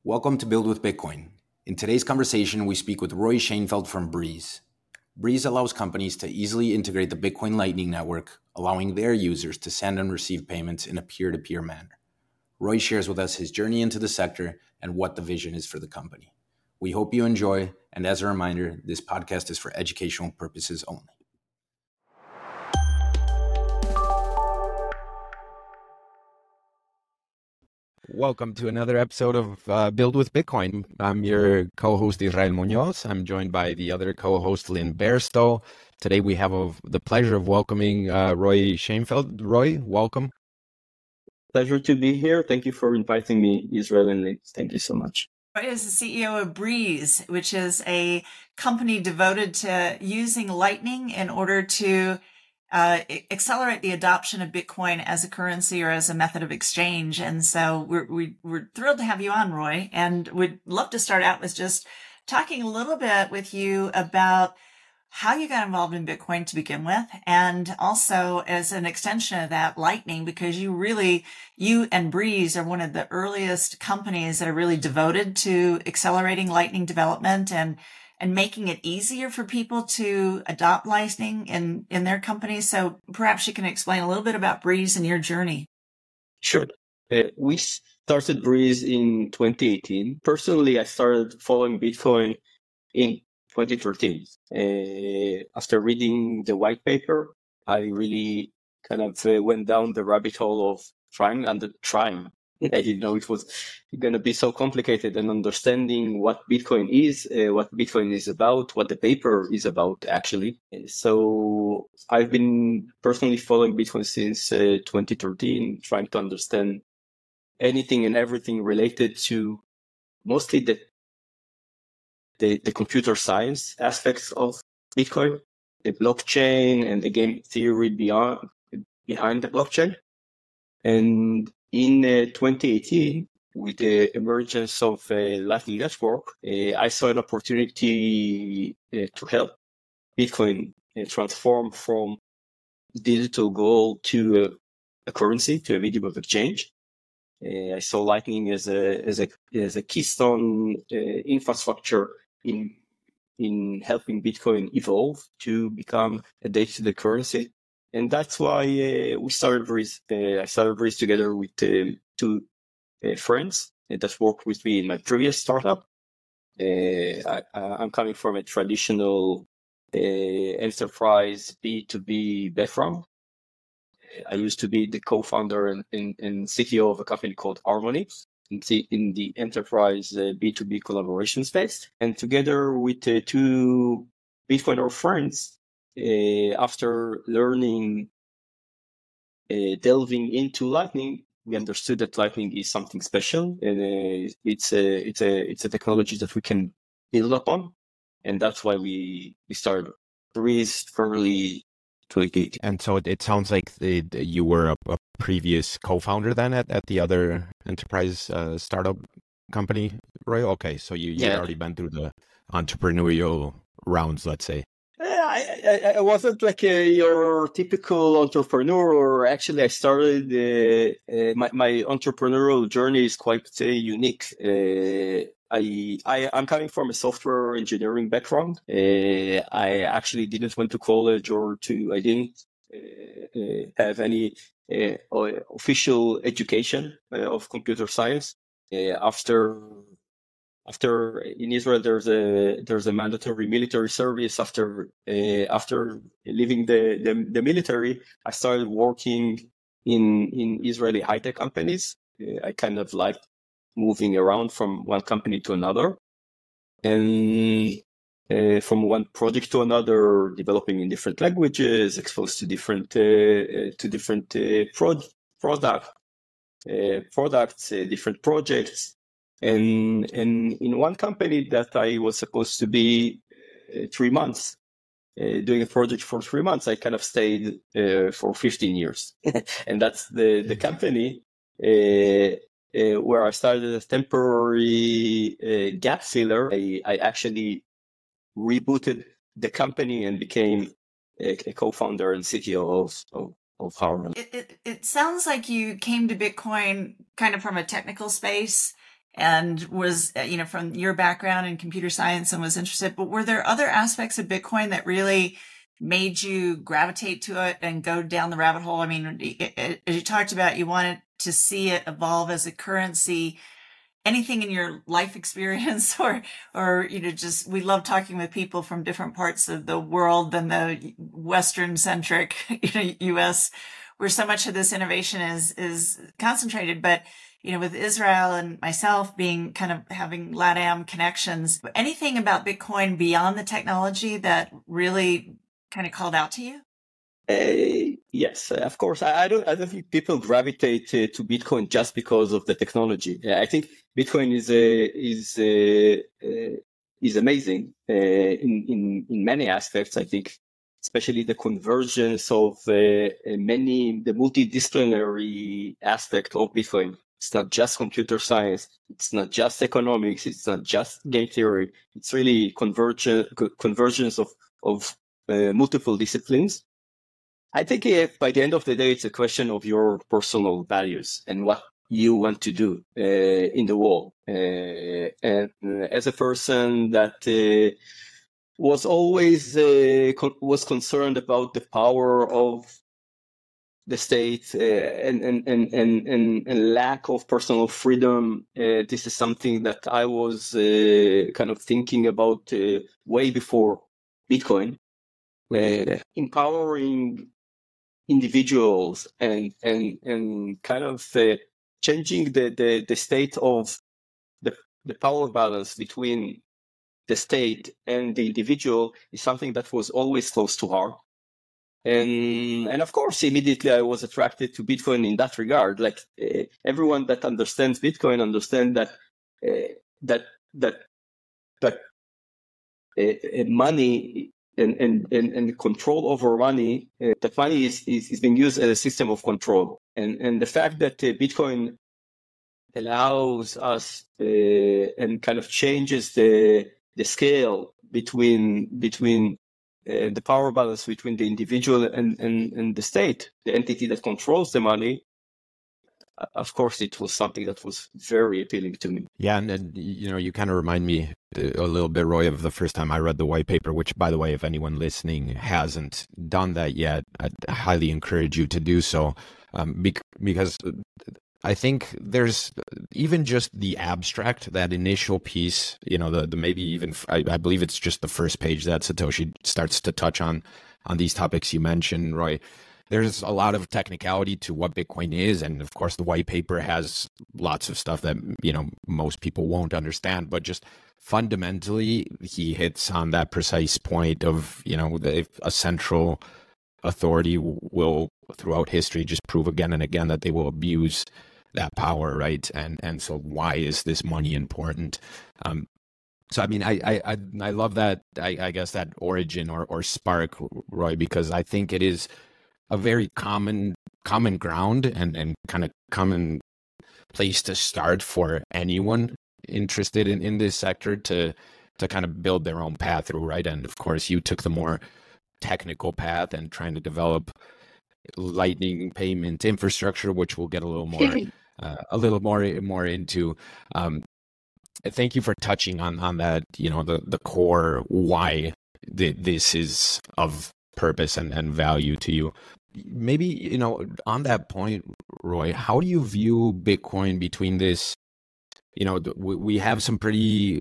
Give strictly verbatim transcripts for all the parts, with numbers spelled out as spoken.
Welcome to Build with Bitcoin. In today's conversation, we speak with Roy Schoenfeld from Breeze. Breeze allows companies to easily integrate the Bitcoin Lightning Network, allowing their users to send and receive payments in a peer-to-peer manner. Roy shares with us his journey into the sector and what the vision is for the company. We hope you enjoy, and as a reminder, this podcast is for educational purposes only. Welcome to another episode of uh, Build with Bitcoin. I'm your co-host Israel Munoz. I'm joined by the other co-host Lynn Bairstow. Today we have a, the pleasure of welcoming uh, Roy Schoenfeld. Roy, welcome. Pleasure to be here. Thank you for inviting me, Israel and Lynn. Thank you so much. Roy is the C E O of Breeze, which is a company devoted to using Lightning in order to Uh, accelerate the adoption of Bitcoin as a currency or as a method of exchange. And so we're, we, we're thrilled to have you on, Roy, and we'd love to start out with just talking a little bit with you about how you got involved in Bitcoin to begin with, and also as an extension of that, Lightning, because you really, you and Breeze are one of the earliest companies that are really devoted to accelerating Lightning development and and making it easier for people to adopt Lightning in, in their companies. So perhaps you can explain a little bit about Breeze and your journey. Sure. Uh, we started Breeze in twenty eighteen. Personally, I started following Bitcoin in twenty thirteen. Uh, after reading the white paper, I really kind of uh, went down the rabbit hole of trying and trying. I didn't know it was going to be so complicated, and understanding what Bitcoin is, uh, what Bitcoin is about, what the paper is about, actually. So I've been personally following Bitcoin since uh, twenty thirteen, trying to understand anything and everything related to mostly the, the, the computer science aspects of Bitcoin, the blockchain and the game theory beyond, behind the blockchain. And in uh, twenty eighteen, with the emergence of uh, Lightning Network, uh, I saw an opportunity uh, to help Bitcoin uh, transform from digital gold to a, a currency, to a medium of exchange. Uh, I saw Lightning as a as a as a keystone uh, infrastructure in in helping Bitcoin evolve to become a digital currency. And that's why uh, we started Breeze. Uh, I started Breeze together with uh, two uh, friends that worked with me in my previous startup. Uh, I, I'm coming from a traditional uh, enterprise B two B background. I used to be the co-founder and, and, and C T O of a company called Harmony in the, in the enterprise uh, B two B collaboration space. And together with uh, two Bitcoiner friends, Uh, after learning, uh, delving into Lightning, we understood that Lightning is something special, and uh, it's a it's a it's a technology that we can build upon, and that's why we we started Breeze early twenty eighteen. And so it, it sounds like the, the, you were a, a previous co-founder then at, at the other enterprise uh, startup company, Roy? Okay, so you you Yeah. had already been through the entrepreneurial rounds, let's say. I, I, I wasn't like a, your typical entrepreneur, or actually I started, uh, uh, my, my entrepreneurial journey is quite uh, unique. Uh, I, I, I'm coming from a software engineering background. Uh, I actually didn't went to college or to, I didn't uh, uh, have any uh, official education uh, of computer science. Uh, after After in Israel, there's a there's a mandatory military service. After uh, after leaving the, the the military, I started working in in Israeli high tech companies. Uh, I kind of liked moving around from one company to another, and uh, from one project to another, developing in different languages, exposed to different uh, to different uh, prod- product uh, products, uh, different projects. And, and in one company that I was supposed to be uh, three months, uh, doing a project for three months, I kind of stayed uh, for fifteen years. And that's the, the company uh, uh, where I started as temporary uh, gap filler. I, I actually rebooted the company and became a, a co-founder and C T O of, of, of Harmony. It, it, it sounds like you came to Bitcoin kind of from a technical space and was, you know, from your background in computer science and was interested, but were there other aspects of Bitcoin that really made you gravitate to it and go down the rabbit hole? I mean, as you talked about, you wanted to see it evolve as a currency. Anything in your life experience or, or, you know, just, we love talking with people from different parts of the world than the Western centric, you know, U S, where so much of this innovation is, is concentrated. But, you know, with Israel and myself being kind of having LATAM connections, anything about Bitcoin beyond the technology that really kind of called out to you? Uh, yes, of course. I, I don't. I don't think people gravitate uh, to Bitcoin just because of the technology. I think Bitcoin is a, is a, uh, is amazing uh, in in in many aspects. I think, especially the convergence of uh, many the multidisciplinary aspect of Bitcoin. It's not just computer science. It's not just economics. It's not just game theory. It's really convergence convergence of of uh, multiple disciplines. I think if by the end of the day, it's a question of your personal values and what you want to do uh, in the world. Uh, and as a person that uh, was always uh, con- was concerned about the power of the state uh, and, and, and, and, and, and lack of personal freedom, uh, this is something that I was uh, kind of thinking about uh, way before Bitcoin. Uh, empowering individuals and and and kind of uh, changing the, the the state of the the power balance between the state and the individual is something that was always close to heart. And and of course, immediately I was attracted to Bitcoin in that regard. Like uh, everyone that understands Bitcoin understands that uh, that that that uh, money. And, and, and, and control over money, uh, that money is, is, is being used as a system of control. And, and the fact that uh, Bitcoin allows us uh, and kind of changes the, the scale between, between uh, the power balance between the individual and, and, and the state, the entity that controls the money, of course, it was something that was very appealing to me. Yeah, and, and you know, you kind of remind me a little bit, Roy, of the first time I read the white paper, which, by the way, if anyone listening hasn't done that yet, I'd highly encourage you to do so, um, because I think there's even just the abstract, that initial piece, you know, the, the maybe even, I, I believe it's just the first page that Satoshi starts to touch on, on these topics you mentioned, Roy. There's a lot of technicality to what Bitcoin is. And of course, the white paper has lots of stuff that, you know, most people won't understand. But just fundamentally, he hits on that precise point of, you know, the, a central authority will, throughout history, just prove again and again that they will abuse that power, right? And and so why is this money important? Um, so, I mean, I I, I love that, I, I guess, that origin or, or spark, Roy, because I think it is a very common common ground and, and kind of common place to start for anyone interested in, in this sector to to kind of build their own path through, right? And of course, you took the more technical path and trying to develop Lightning payment infrastructure, which we'll get a little more uh, a little more more into. Um, thank you for touching on on that. You know, the the core why the, this is of purpose and, and value to you. Maybe, you know, on that point, Roy, how do you view Bitcoin between this, you know, we have some pretty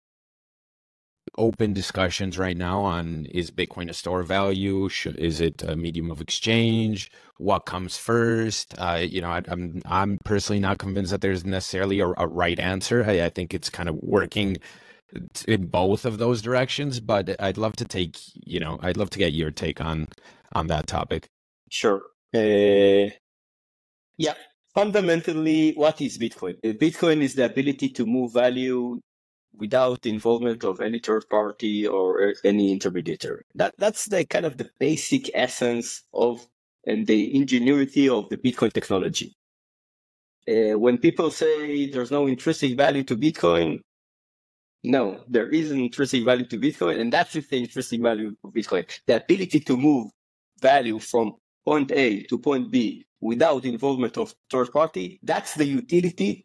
open discussions right now on, is Bitcoin a store of value? Should, is it a medium of exchange? What comes first? Uh, you know, I, I'm I'm personally not convinced that there's necessarily a, a right answer. I, I think it's kind of working in both of those directions, but I'd love to take, you know, I'd love to get your take on on that topic. Sure. Uh, yeah. Fundamentally, what is Bitcoin? Bitcoin is the ability to move value without the involvement of any third party or any intermediary. That that's the kind of the basic essence of and the ingenuity of the Bitcoin technology. Uh, when people say there's no intrinsic value to Bitcoin, no, there is an intrinsic value to Bitcoin, and that's the intrinsic value of Bitcoin. The ability to move value from point A to point B without involvement of third party, that's the utility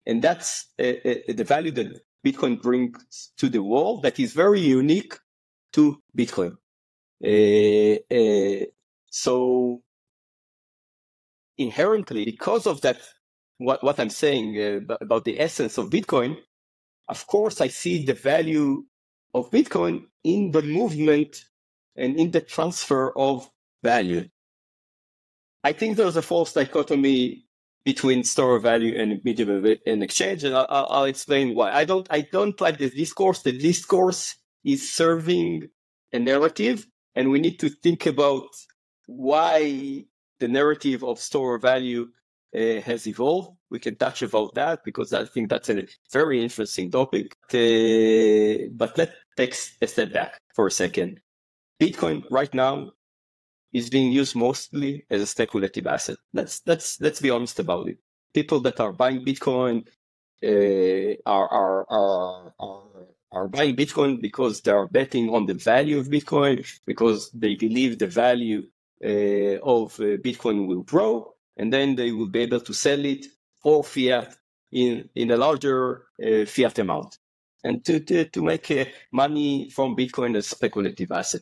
And that's uh, uh, the value that Bitcoin brings to the world that is very unique to Bitcoin. Uh, uh, so inherently, because of that, what, what I'm saying uh, about the essence of Bitcoin, of course, I see the value of Bitcoin in the movement and in the transfer of value. I think there's a false dichotomy between store of value and medium of an exchange, and I'll, I'll explain why. I don't, I don't like the discourse. The discourse is serving a narrative, and we need to think about why the narrative of store of value uh, has evolved. We can touch about that because I think that's a very interesting topic. Uh, but let's take a step back for a second. Bitcoin right now is being used mostly as a speculative asset. Let's let's let's be honest about it. People that are buying Bitcoin uh, are, are are are are buying Bitcoin because they are betting on the value of Bitcoin, because they believe the value uh, of uh, Bitcoin will grow, and then they will be able to sell it for fiat in in a larger uh, fiat amount, and to to, to make uh, money from Bitcoin as speculative asset.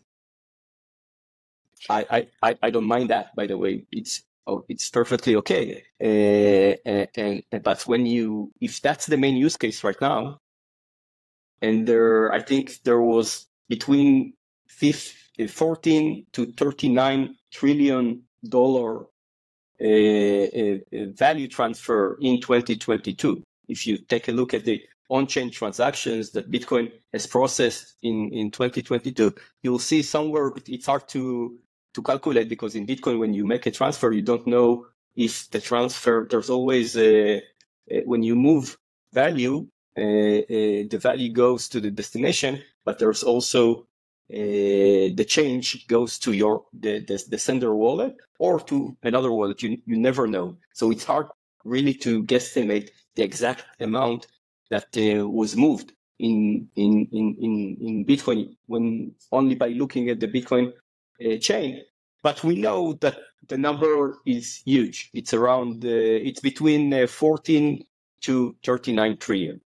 I, I, I don't mind that, by the way. It's oh, it's perfectly okay. Uh, and, and but when you, if that's the main use case right now, and there, I think there was between fourteen to thirty-nine trillion dollar uh, uh, value transfer in twenty twenty-two. If you take a look at the on-chain transactions that Bitcoin has processed in, in twenty twenty-two, you'll see somewhere, it's hard to to calculate because in Bitcoin, when you make a transfer, you don't know if the transfer, there's always, a, a, when you move value, uh, uh, the value goes to the destination, but there's also uh, the change goes to your, the, the, the sender wallet or to another wallet. You, you never know. So it's hard really to guesstimate the exact amount that uh, was moved in, in, in, in, in Bitcoin when only by looking at the Bitcoin Uh, chain, but we know that the number is huge. It's around, uh, it's between uh, fourteen to thirty-nine trillion.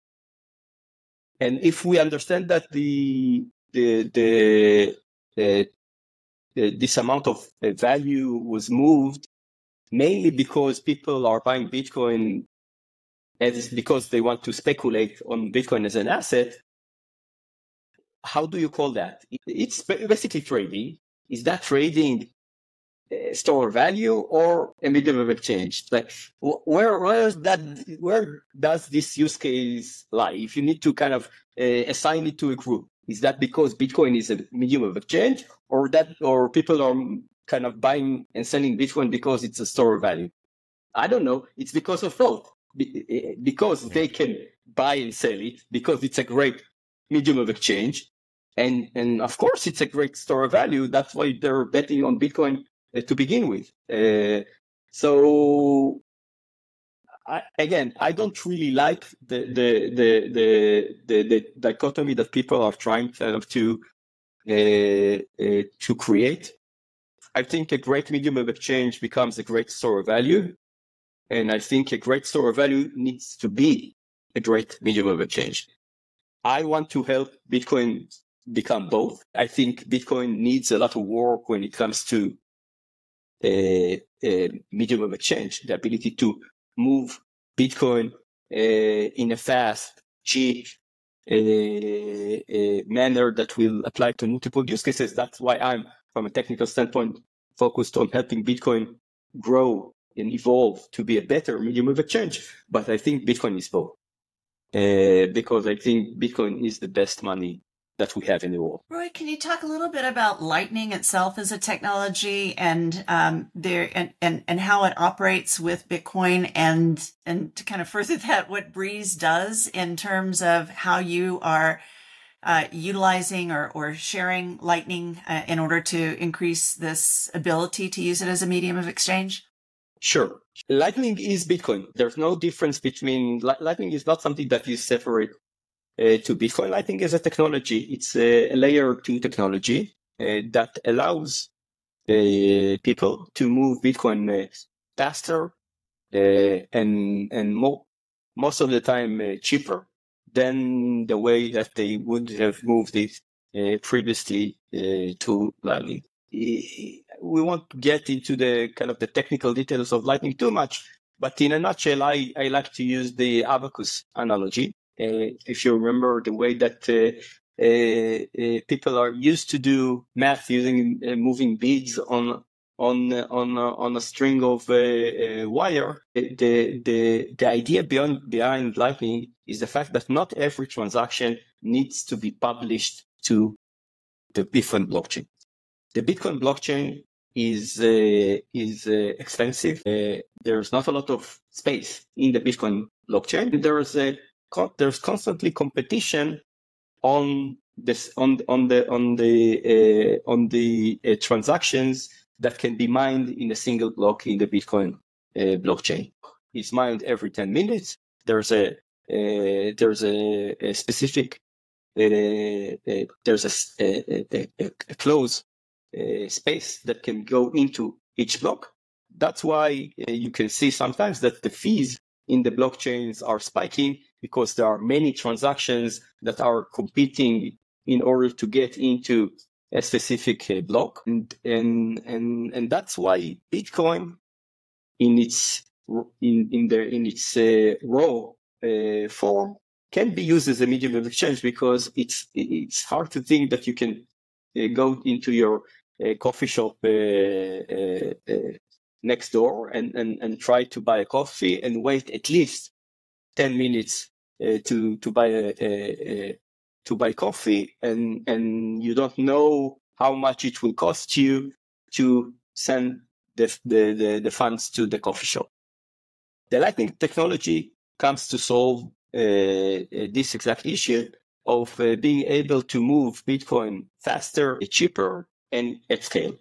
And if we understand that the the the, the, the this amount of uh, value was moved mainly because people are buying Bitcoin as because they want to speculate on Bitcoin as an asset, how do you call that? It's basically trading. Is that trading uh, store value or a medium of exchange? Like, where where is that? Where does this use case lie? If you need to kind of uh, assign it to a group, is that because Bitcoin is a medium of exchange, or that, or people are kind of buying and selling Bitcoin because it's a store value? I don't know. It's because of both. Because they can buy and sell it, because it's a great medium of exchange. And and of course, it's a great store of value. That's why they're betting on Bitcoin uh, to begin with. Uh, so I, again, I don't really like the the the the, the, the dichotomy that people are trying kind of to uh, uh, to create. I think a great medium of exchange becomes a great store of value, and I think a great store of value needs to be a great medium of exchange. I want to help Bitcoin become both. I think Bitcoin needs a lot of work when it comes to a, a medium of exchange, the ability to move Bitcoin uh, in a fast, cheap uh, uh, manner that will apply to multiple use cases. That's why I'm, from a technical standpoint, focused on helping Bitcoin grow and evolve to be a better medium of exchange. But I think Bitcoin is both. Uh, because I think Bitcoin is the best money that we have in the world. Roy, can you talk a little bit about Lightning itself as a technology and um, there and, and, and how it operates with Bitcoin, and and to kind of further that, what Breeze does in terms of how you are uh, utilizing or, or sharing Lightning uh, in order to increase this ability to use it as a medium of exchange? Sure. Lightning is Bitcoin. There's no difference between, Lightning is not something that is separate uh, to Bitcoin. Lightning is a technology. It's a, a layer two technology uh, that allows uh, people to move Bitcoin uh, faster uh, and and more most of the time uh, cheaper than the way that they would have moved it uh, previously uh, to Lightning. We won't get into the kind of the technical details of Lightning too much, but in a nutshell, I, I like to use the abacus analogy. Uh, if you remember the way that uh, uh, uh, people are used to do math using uh, moving beads on on on uh, on a string of uh, uh, wire, the the the idea beyond behind Lightning is the fact that not every transaction needs to be published to the Bitcoin blockchain. The Bitcoin blockchain is uh, is uh, expensive. Uh, there's not a lot of space in the Bitcoin blockchain. There's a there's constantly competition on this on on the on the uh, on the uh, transactions that can be mined in a single block in the Bitcoin uh, blockchain. It's mined every ten minutes. There's a uh, there's a, a specific uh, uh, there's a a, a, a close uh, space that can go into each block. That's why uh, you can see sometimes that the fees in the blockchains are spiking, because there are many transactions that are competing in order to get into a specific uh, block, and, and and and that's why Bitcoin, in its in in the in its uh, raw uh, form, can be used as a medium of exchange, because it's it's hard to think that you can uh, go into your uh, coffee shop uh, uh, uh, next door and, and and try to buy a coffee and wait at least ten minutes uh, to to buy a, a, a to buy coffee, and and you don't know how much it will cost you to send the the, the, the funds to the coffee shop. The Lightning technology comes to solve uh, this exact issue of uh, being able to move Bitcoin faster, cheaper, and at scale.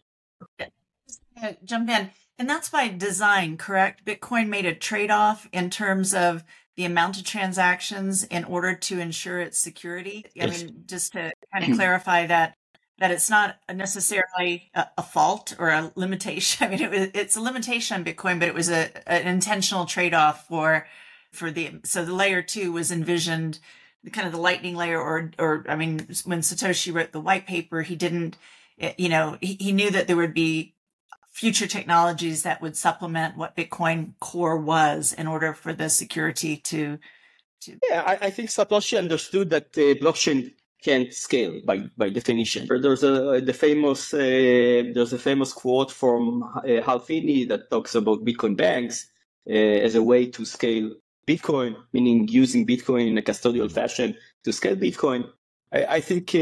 Uh, jump in. And that's by design, correct? Bitcoin made a trade-off in terms of the amount of transactions in order to ensure its security. I Yes. mean, just to kind of clarify that, that it's not necessarily a, a fault or a limitation. I mean, it was, it's a limitation on Bitcoin, but it was a, an intentional trade-off for, for the, so the layer two was envisioned, the kind of the Lightning layer, or, or, I mean, when Satoshi wrote the white paper, he didn't, you know, he, he knew that there would be future technologies that would supplement what Bitcoin core was in order for the security to, to. Yeah, I, I think Satoshi understood that the blockchain can't scale by, by definition. There's a the famous uh, there's a famous quote from uh, Hal Finney that talks about Bitcoin banks uh, as a way to scale Bitcoin, meaning using Bitcoin in a custodial fashion to scale Bitcoin. I, I think uh,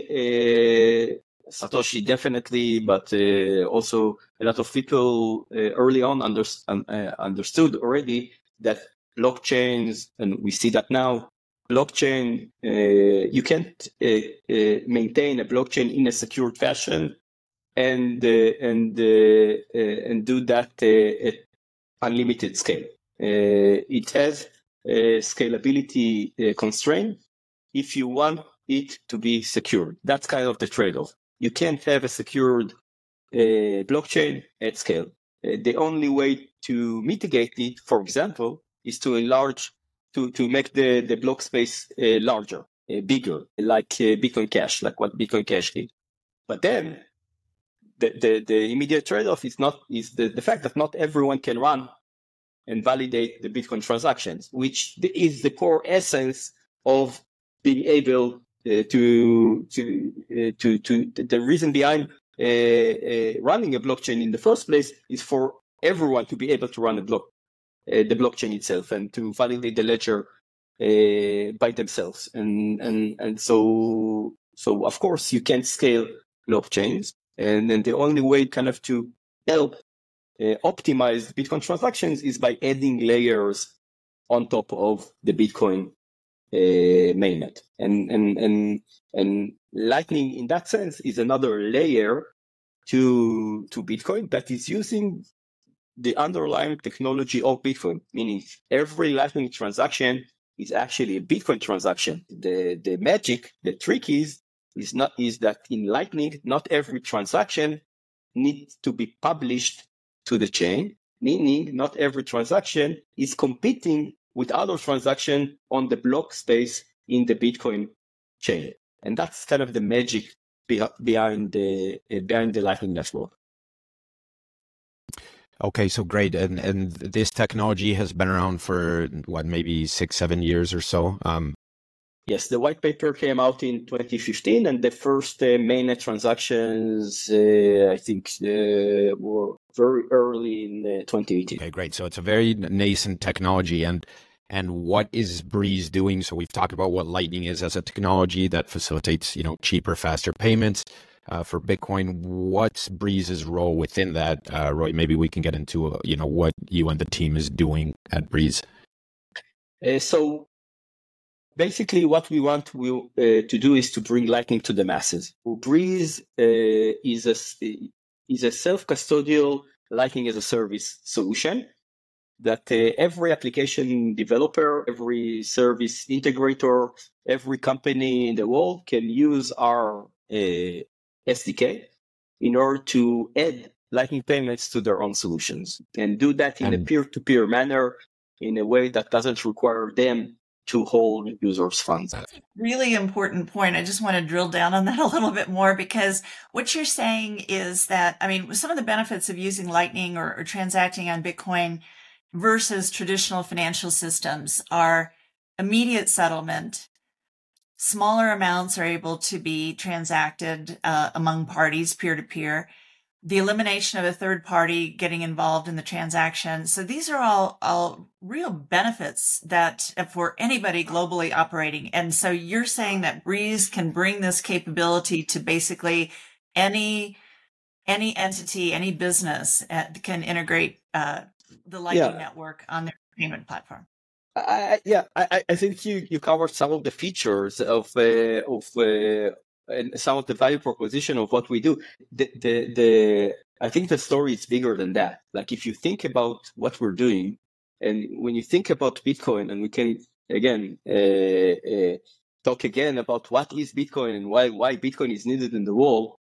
uh, Satoshi definitely, but uh, also a lot of people uh, early on under, uh, understood already that blockchains, and we see that now, blockchain, uh, you can't uh, uh, maintain a blockchain in a secured fashion and uh, and uh, uh, and do that uh, at unlimited scale. Uh, it has a scalability uh, constraint if you want it to be secured. That's kind of the trade-off. You can't have a secured uh, blockchain at scale. Uh, the only way to mitigate it, for example, is to enlarge, to, to make the, the block space uh, larger, uh, bigger, like uh, Bitcoin Cash, like what Bitcoin Cash did. But then the, the, the immediate trade-off is not is the, the fact that not everyone can run and validate the Bitcoin transactions, which is the core essence of being able uh, to to uh, to to the reason behind uh, uh, running a blockchain in the first place is for everyone to be able to run a block, uh, the blockchain itself, and to validate the ledger uh, by themselves. And and and so so of course you can't scale blockchains, and then the only way kind of to help uh, optimize Bitcoin transactions is by adding layers on top of the Bitcoin uh, mainnet. And and and and Lightning, in that sense, is another layer to to Bitcoin that is using the underlying technology of Bitcoin, meaning every Lightning transaction is actually a Bitcoin transaction. The the magic, the trick is is not is that in Lightning, not every transaction needs to be published to the chain, meaning not every transaction is competing with other transactions on the block space in the Bitcoin chain. And that's kind of the magic behind the behind the Lightning Network. Okay, so great. And and this technology has been around for what, maybe six, seven years or so? Um, yes, the white paper came out in twenty fifteen, and the first uh, mainnet transactions, uh, I think, uh, were very early in uh, twenty eighteen. Okay, great. So it's a very nascent technology. And and what is Breeze doing? So we've talked about what Lightning is as a technology that facilitates, you know, cheaper, faster payments uh, for Bitcoin. What's Breeze's role within that? Uh, Roy, maybe we can get into, uh, you know, what you and the team is doing at Breeze. Uh, so basically what we want to, uh, to do is to bring Lightning to the masses. Breeze uh, is a, is a self-custodial Lightning as a service solution that uh, every application developer, every service integrator, every company in the world can use our uh, S D K in order to add Lightning payments to their own solutions and do that in and... a peer-to-peer manner in a way that doesn't require them to hold users' funds. Really important point. I just want to drill down on that a little bit more, because what you're saying is that, I mean, some of the benefits of using Lightning or, or transacting on Bitcoin versus traditional financial systems are immediate settlement. Smaller amounts are able to be transacted uh, among parties peer-to-peer. The elimination of a third party getting involved in the transaction. So these are all, all real benefits that for anybody globally operating. And so you're saying that Breeze can bring this capability to basically any, any entity, any business uh, can integrate uh, the Lightning yeah. Network on their payment platform. I, yeah, I, I think you, you covered some of the features of uh, of uh, and some of the value proposition of what we do. The, the the I think the story is bigger than that. Like if you think about what we're doing, and when you think about Bitcoin, and we can again uh, uh, talk again about what is Bitcoin and why why Bitcoin is needed in the world.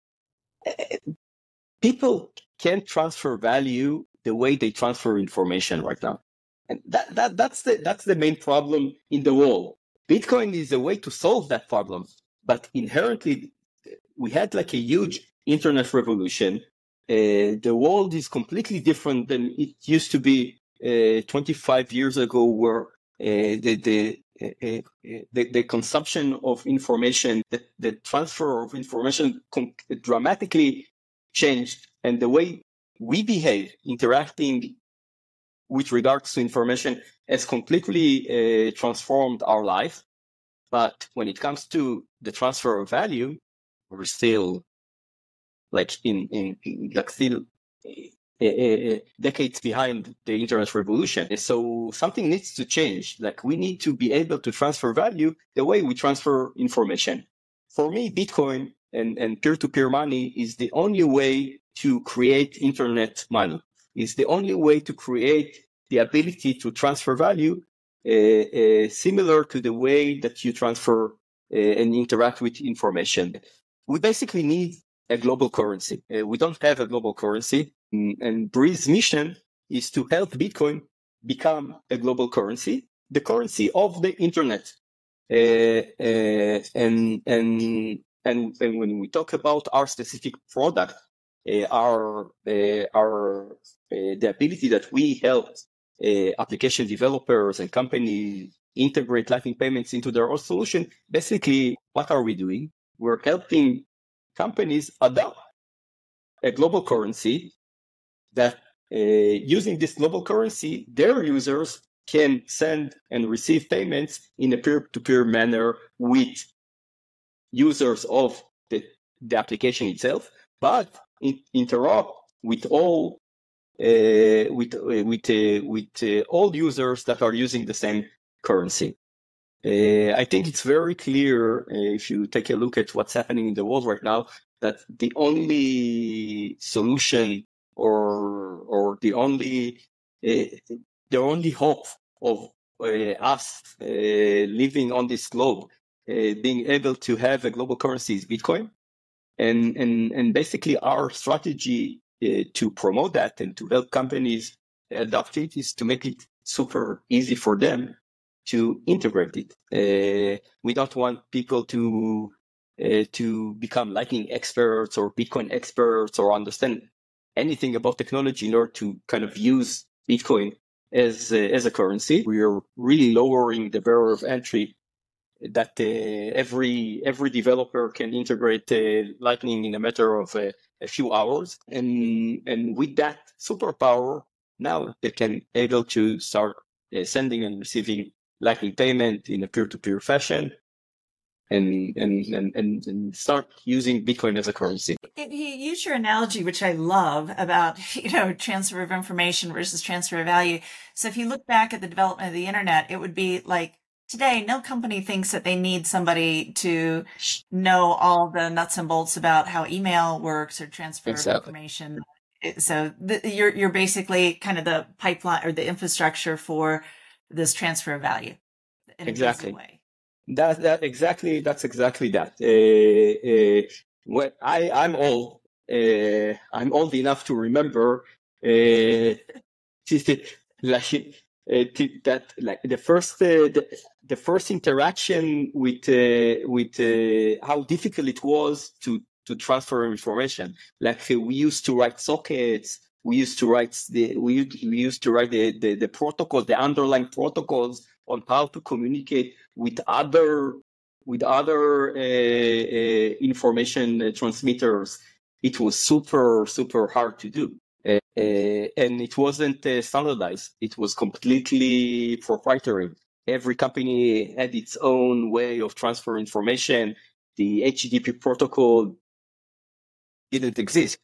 People can't transfer value the way they transfer information right now. And that, that that's the that's the main problem in the world. Bitcoin is a way to solve that problem. But inherently, we had like a huge internet revolution. Uh, the world is completely different than it used to be uh, twenty-five years ago, where uh, the the, uh, the the consumption of information, the, the transfer of information com- dramatically changed, and the way we behave interacting with regards to information has completely uh, transformed our life. But when it comes to the transfer of value, we're still like in, in, in like still uh, uh, decades behind the internet revolution. So something needs to change. Like we need to be able to transfer value the way we transfer information. For me, Bitcoin and, and peer-to-peer money is the only way to create internet money. It's the only way to create the ability to transfer value uh, uh, similar to the way that you transfer uh, and interact with information. We basically need a global currency. Uh, we don't have a global currency, and Breeze's mission is to help Bitcoin become a global currency, the currency of the internet. Uh, uh, and, and and and when we talk about our specific product, uh, our uh, our uh, the ability that we help uh, application developers and companies integrate Lightning payments into their own solution. Basically, what are we doing? We're helping companies adopt a global currency that uh, using this global currency, their users can send and receive payments in a peer-to-peer manner with users of the, the application itself, but in, interop with all uh, with uh, with uh, with uh, all users that are using the same currency. Uh, I think it's very clear uh, if you take a look at what's happening in the world right now, that the only solution or or the only uh, the only hope of uh, us uh, living on this globe, uh, being able to have a global currency is Bitcoin, and and and basically our strategy uh, to promote that and to help companies adopt it is to make it super easy for them to integrate it. Uh, we don't want people to uh, to become Lightning experts or Bitcoin experts or understand anything about technology in order to kind of use Bitcoin as a, as a currency. We are really lowering the barrier of entry that uh, every every developer can integrate uh, Lightning in a matter of uh, a few hours, and and with that superpower, now they can able to start uh, sending and receiving Lightning payment in a peer-to-peer fashion, and and and and, and start using Bitcoin as a currency. You use your analogy, which I love, about, you know, transfer of information versus transfer of value. So if you look back at the development of the internet, it would be like, today, no company thinks that they need somebody to know all the nuts and bolts about how email works or transfer Exactly. of information. So the, you're you're basically kind of the pipeline or the infrastructure for this transfer of value in Exactly. a easy way. That that exactly that's exactly that. Uh, uh, what I I'm old. Uh, I'm old enough to remember. Uh, like uh, that like the first uh, the, the first interaction with uh, with uh, how difficult it was to to transfer information. Like uh, we used to write sockets, we used to write the we we used to write the the, the protocols, the underlying protocols on how to communicate with other with other uh, uh, information uh, transmitters. It was super super hard to do. Uh, and it wasn't uh, standardized. It was completely proprietary. Every company had its own way of transferring information. The H T T P protocol didn't exist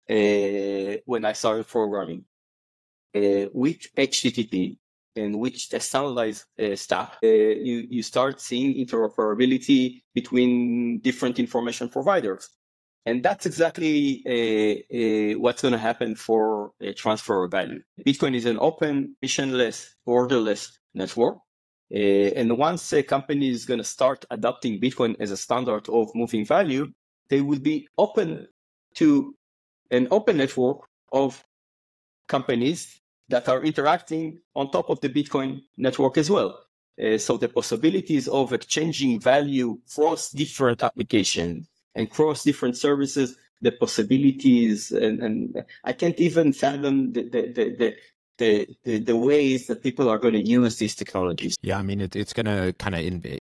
uh, when I started programming. Uh, with H T T P and with the standardized uh, stuff, uh, you, you start seeing interoperability between different information providers. And that's exactly uh, uh, what's going to happen for a transfer of value. Bitcoin is an open, permissionless, borderless network. Uh, and once a company is going to start adopting Bitcoin as a standard of moving value, they will be open to an open network of companies that are interacting on top of the Bitcoin network as well. Uh, so the possibilities of exchanging value across different applications and cross different services, the possibilities, and, and I can't even fathom the the, the, the, the, the ways that people are going to use these technologies. Yeah, I mean, it, it's going to kind of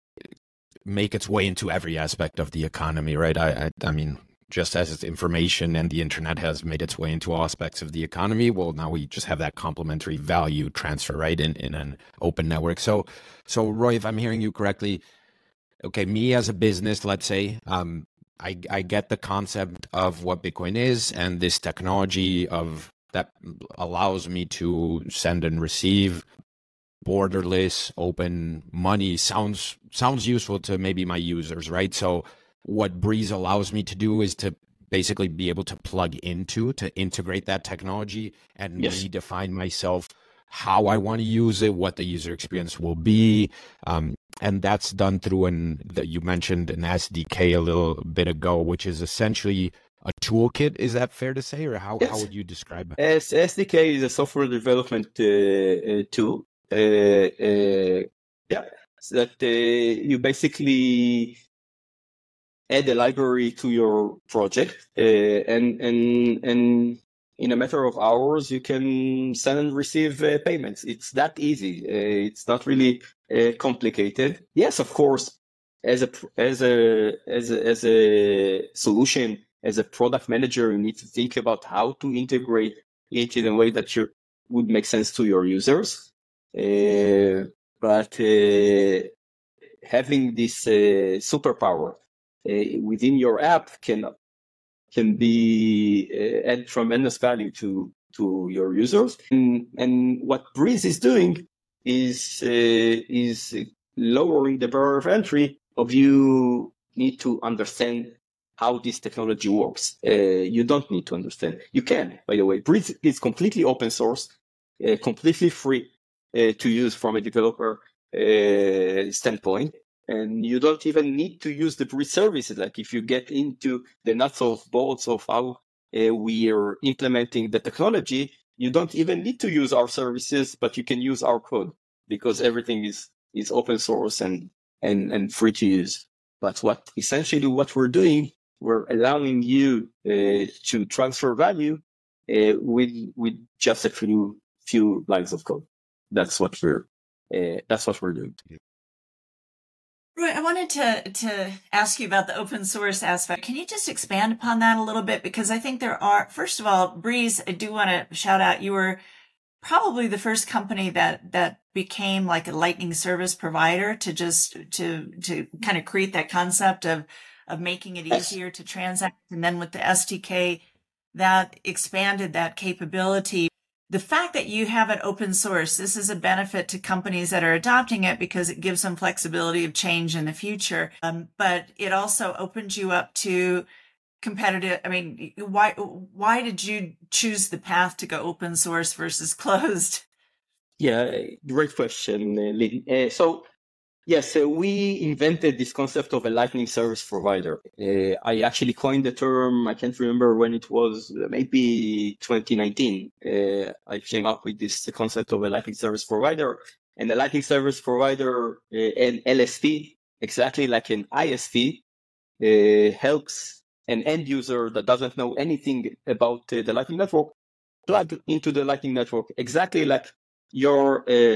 make its way into every aspect of the economy, right? I, I, I mean, just as information and the internet has made its way into all aspects of the economy, well, now we just have that complementary value transfer, right, in, in an open network. So, so Roy, if I'm hearing you correctly, okay, me as a business, let's say, um, I, I get the concept of what Bitcoin is and this technology of that allows me to send and receive borderless open money sounds sounds useful to maybe my users, right? So what Breeze allows me to do is to basically be able to plug into, to integrate that technology and yes. redefine myself how I want to use it, what the user experience will be. Um, and that's done through an, that you mentioned an S D K a little bit ago, which is essentially a toolkit. Is that fair to say, or how, yes. how would you describe it? As S D K is a software development uh, uh, tool. Uh, uh, yeah, so that uh, you basically add a library to your project, uh, and and and in a matter of hours you can send and receive uh, payments. It's that easy. Uh, it's not really uh, complicated. Yes, of course, as a as a as a as a solution, as a product manager, you need to think about how to integrate it in a way that you would make sense to your users. Uh, but uh, having this uh, superpower uh, within your app can can be uh, add tremendous value to to your users. And, and what Breeze is doing is uh, is lowering the barrier of entry of you need to understand how this technology works. Uh, you don't need to understand. You can, by the way. Breeze is completely open source, uh, completely free uh, to use from a developer uh, standpoint. And you don't even need to use the Breeze services. Like if you get into the nuts and bolts of how uh, we are implementing the technology, you don't even need to use our services, but you can use our code because everything is, is open source and, and, and free to use. But what essentially what we're doing, we're allowing you uh, to transfer value uh, with with just a few few lines of code. That's what we're uh, that's what we're doing. Roy, I wanted to to ask you about the open source aspect. Can you just expand upon that a little bit? Because I think there are, first of all, Breeze, I do want to shout out, you were probably the first company that that became like a Lightning service provider to just to to kind of create that concept of of making it easier to transact. And then with the S D K, that expanded that capability. The fact that you have it open source, this is a benefit to companies that are adopting it because it gives them flexibility of change in the future. Um, but it also opens you up to competitive. I mean, why why did you choose the path to go open source versus closed? Yeah, great question, Lynn. Uh, so, yes, uh, we invented this concept of a Lightning service provider. Uh, I actually coined the term, I can't remember when it was, maybe twenty nineteen. Uh, I came up with this concept of a Lightning service provider. And the Lightning service provider, uh, an L S P, exactly like an I S P, uh, helps an end user that doesn't know anything about uh, the Lightning Network plug into the Lightning Network, exactly like you're a,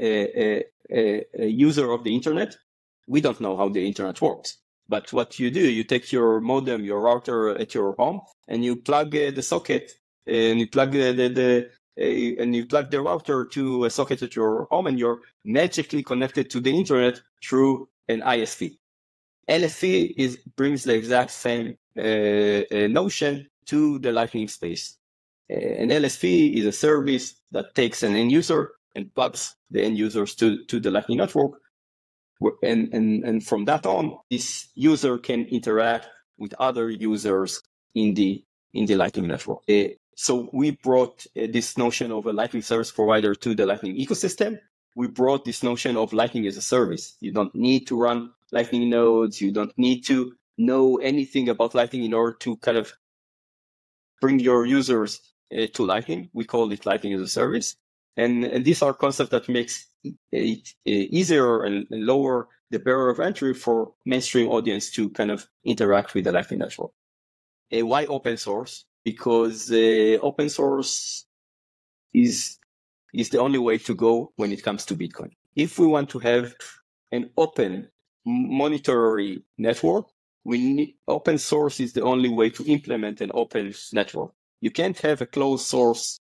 a, a, a user of the internet. We don't know how the internet works. But what you do, you take your modem, your router at your home, and you plug uh, the socket, and you plug the, the, the uh, and you plug the router to a socket at your home, and you're magically connected to the internet through an I S P. L S P is brings the exact same uh, uh, notion to the Lightning space. Uh, an L S P is a service that takes an end user and plugs the end users to, to the Lightning Network. And, and, and from that on, this user can interact with other users in the, in the Lightning Network. Uh, so we brought uh, this notion of a Lightning service provider to the Lightning ecosystem. We brought this notion of Lightning as a service. You don't need to run Lightning nodes. You don't need to know anything about Lightning in order to kind of bring your users Uh, to Lightning. We call it Lightning as a service. And, and these are concepts that makes it uh, easier and lower the barrier of entry for mainstream audience to kind of interact with the Lightning Network. Uh, why open source? Because uh, open source is, is the only way to go when it comes to Bitcoin. If we want to have an open monetary network, we need, open source is the only way to implement an open network. You can't have a closed source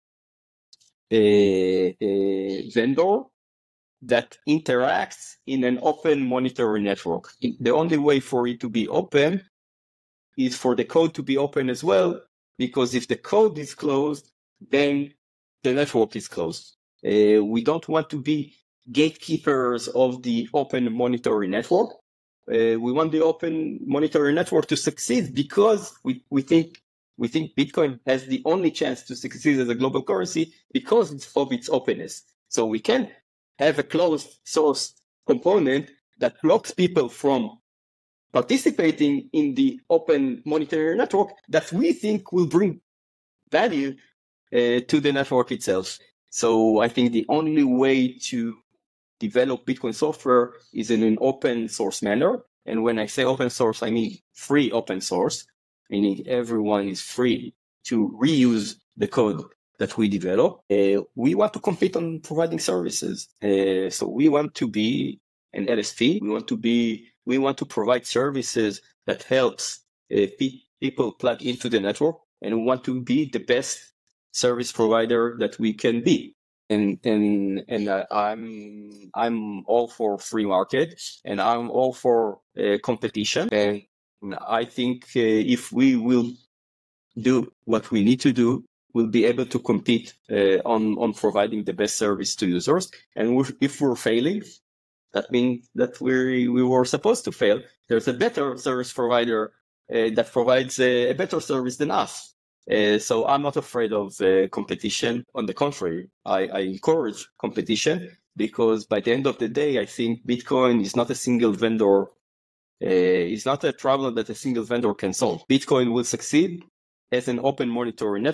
a, a vendor that interacts in an open monetary network. The only way for it to be open is for the code to be open as well, because if the code is closed, then the network is closed. Uh, we don't want to be gatekeepers of the open monetary network. Uh, we want the open monetary network to succeed because we, we think We think Bitcoin has the only chance to succeed as a global currency because of its openness. So we can have a closed source component that blocks people from participating in the open monetary network that we think will bring value uh, to the network itself. So I think the only way to develop Bitcoin software is in an open source manner. And when I say open source, I mean free open source, meaning everyone is free to reuse the code that we develop. Uh, we want to compete on providing services. Uh, so we want to be an L S P. We want to be, we want to provide services that helps uh, people plug into the network, and we want to be the best service provider that we can be. And and and uh, I'm I'm all for free market, and I'm all for uh, competition. And I think uh, if we will do what we need to do, we'll be able to compete uh, on on providing the best service to users. And we're, if we're failing, that means that we we were supposed to fail. There's a better service provider uh, that provides a, a better service than us. Uh, so I'm not afraid of uh, competition. On the contrary, I, I encourage competition, because by the end of the day, I think Bitcoin is not a single vendor. Uh, it's not a problem that a single vendor can solve. Bitcoin will succeed as an open monetary network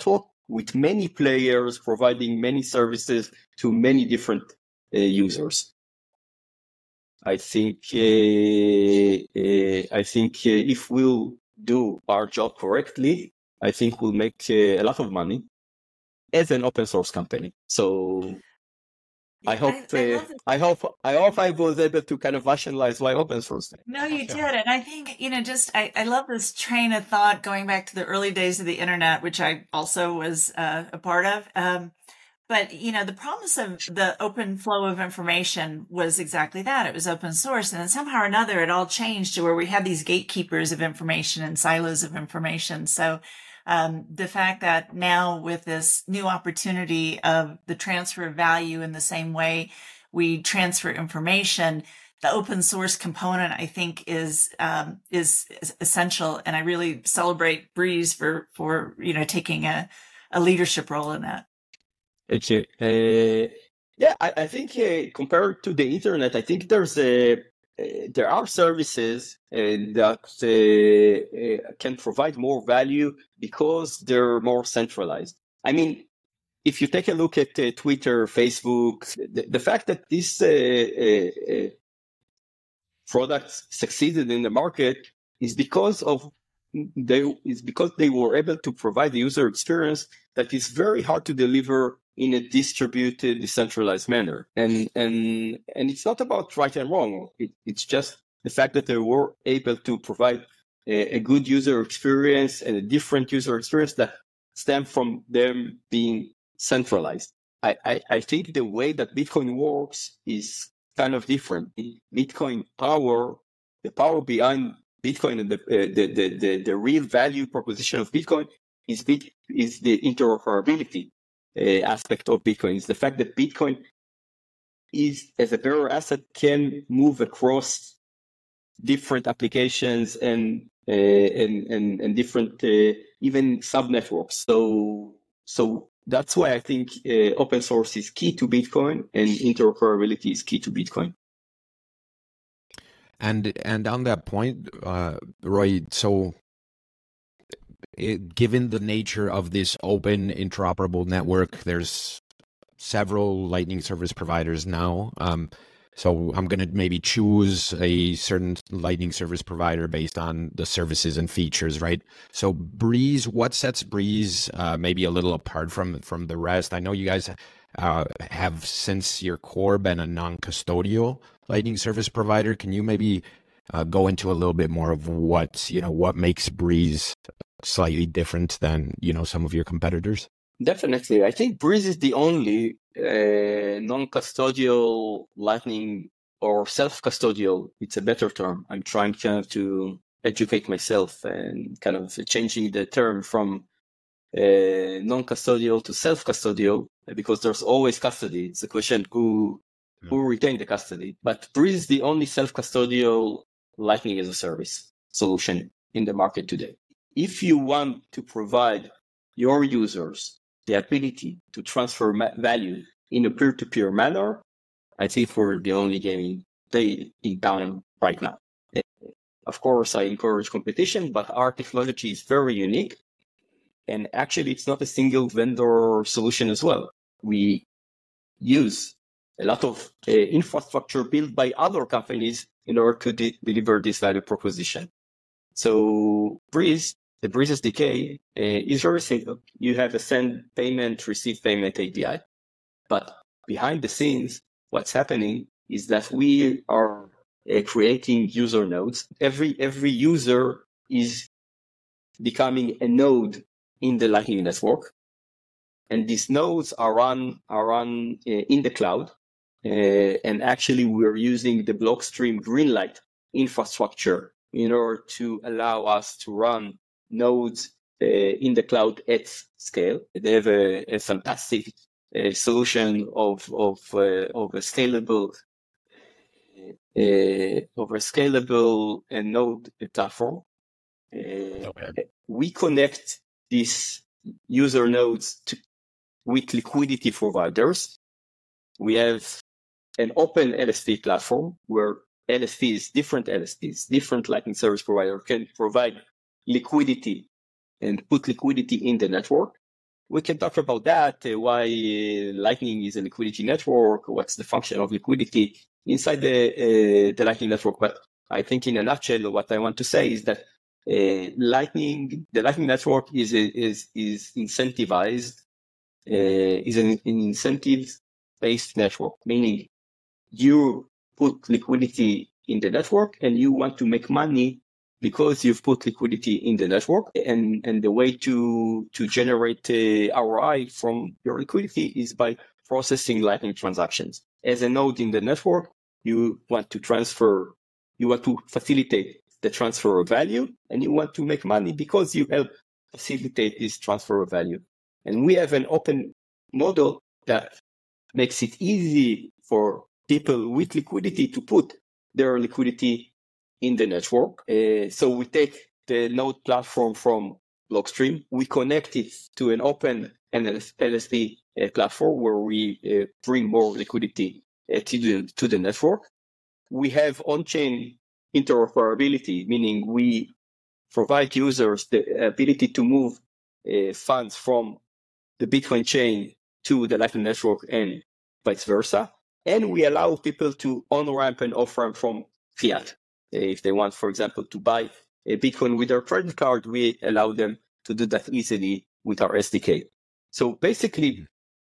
with many players providing many services to many different uh, users. I think uh, uh, I think uh, if we'll do our job correctly, I think we'll make uh, a lot of money as an open source company. So I hope I, I, uh, I hope I hope I was able to kind of rationalize why open source. No, you did, and I think you know just I, I love this train of thought going back to the early days of the internet, which I also was uh, a part of. Um, But, you know, the promise of the open flow of information was exactly that. It was open source. And then somehow or another, it all changed to where we had these gatekeepers of information and silos of information. So um, the fact that now with this new opportunity of the transfer of value in the same way we transfer information, the open source component, I think, is um, is, is essential. And I really celebrate Breeze for, for you know, taking a, a leadership role in that. Okay. Uh, yeah, I, I think uh, compared to the internet, I think there's a uh, there are services uh, that uh, uh, can provide more value because they're more centralized. I mean, if you take a look at uh, Twitter, Facebook, the, the fact that these uh, uh, uh, products succeeded in the market is because of they is because they were able to provide the user experience that is very hard to deliver in a distributed, decentralized manner. And and and it's not about right and wrong. It, it's just the fact that they were able to provide a, a good user experience and a different user experience that stem from them being centralized. I, I, I think the way that Bitcoin works is kind of different. Bitcoin power, the power behind Bitcoin and the, uh, the, the, the, the real value proposition of Bitcoin is, bit, is the interoperability uh, aspect of Bitcoin. It's the fact that Bitcoin is, as a bearer asset, can move across different applications and uh, and, and, and different, uh, even sub-networks. So, so that's why I think uh, open source is key to Bitcoin and interoperability is key to Bitcoin. And and on that point, uh, Roy, so it, given the nature of this open interoperable network, there's several Lightning service providers now. Um, so I'm going to maybe choose a certain Lightning service provider based on the services and features, right? So Breeze, what sets Breeze uh, maybe a little apart from from the rest? I know you guys uh, have, since your core, been a non-custodial Lightning service provider. Can you maybe uh, go into a little bit more of what, you know, what makes Breeze slightly different than, you know, some of your competitors? Definitely. I think Breeze is the only uh, non-custodial Lightning, or self-custodial. It's a better term. I'm trying kind of to educate myself and kind of changing the term from uh, non-custodial to self-custodial, because there's always custody. It's a question who who retain the custody. But Breeze is the only self-custodial Lightning as a service solution in the market today. If you want to provide your users the ability to transfer ma- value in a peer-to-peer manner, I think we're the only game in, in town right now. Of course, I encourage competition, but our technology is very unique. And actually, it's not a single vendor solution as well. We use a lot of uh, infrastructure built by other companies in order to de- deliver this value proposition. So Breeze, the Breeze S D K uh, is very simple. You have a send payment, receive payment A P I. But behind the scenes, what's happening is that we are uh, creating user nodes. Every every user is becoming a node in the Lightning Network. And these nodes are run, are run uh, in the cloud. Uh, and actually, we're using the Blockstream Greenlight infrastructure in order to allow us to run nodes uh, in the cloud at scale. They have a, a fantastic uh, solution of of uh, of a scalable uh, of a scalable uh, node platform. Uh, okay. We connect these user nodes to, with liquidity providers. We have an open L S P platform where L S Ps, different L S Ps, different Lightning service provider can provide liquidity and put liquidity in the network. we can talk about that, uh, why uh, Lightning is a liquidity network, what's the function of liquidity inside the, uh, the Lightning network. But I think in a nutshell, what I want to say is that uh, Lightning, the Lightning network is, is, is incentivized, uh, is an, an incentive-based network, meaning you put liquidity in the network and you want to make money because you've put liquidity in the network, and, and the way to, to generate uh, R O I from your liquidity is by processing Lightning transactions. As a node in the network, you want to transfer, you want to facilitate the transfer of value, and you want to make money because you help facilitate this transfer of value. And we have an open model that makes it easy for people with liquidity to put their liquidity in the network. Uh, so we take the node platform from Blockstream, we connect it to an open L S D uh, platform where we uh, bring more liquidity uh, to, the, to the network. We have on-chain interoperability, meaning we provide users the ability to move uh, funds from the Bitcoin chain to the Lightning network and vice versa. And we allow people to on-ramp and off-ramp from fiat. If they want, for example, to buy a Bitcoin with their credit card, we allow them to do that easily with our S D K. So basically,